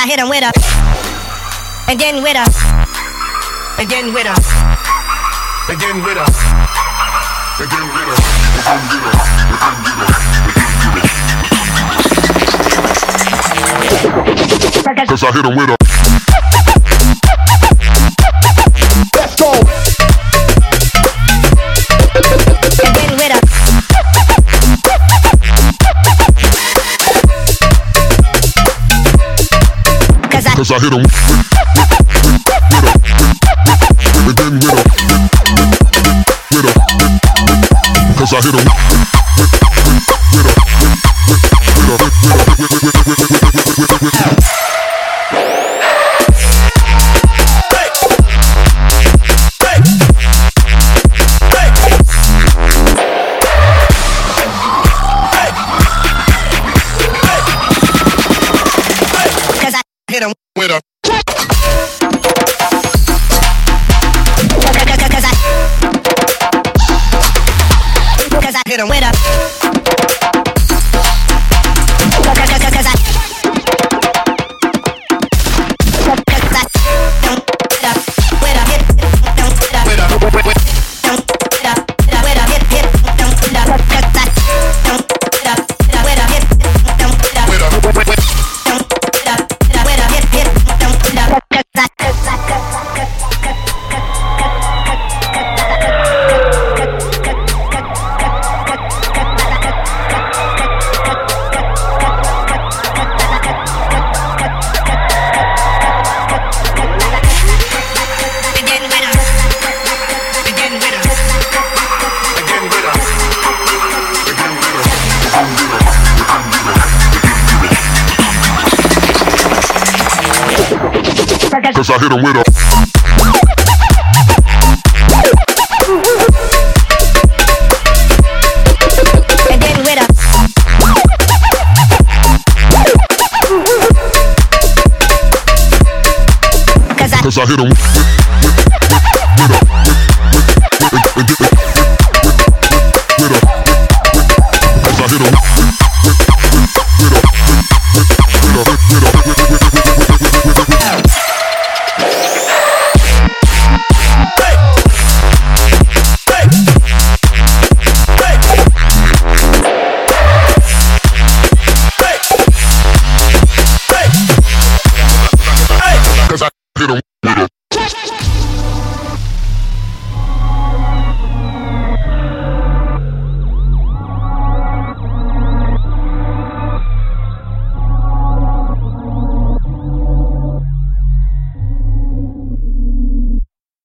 I hit him with a, and then with a, and then with a, and then with a, and then with a, cause I hit him with a. Let's go. and then with a, cause I hit him with a, and then with a, cause I hit him with a, hit him with a. Cause I hit him with a, cause I hit him with a. and then with a, cause I hit him with a. Cause I hit him hit him with a.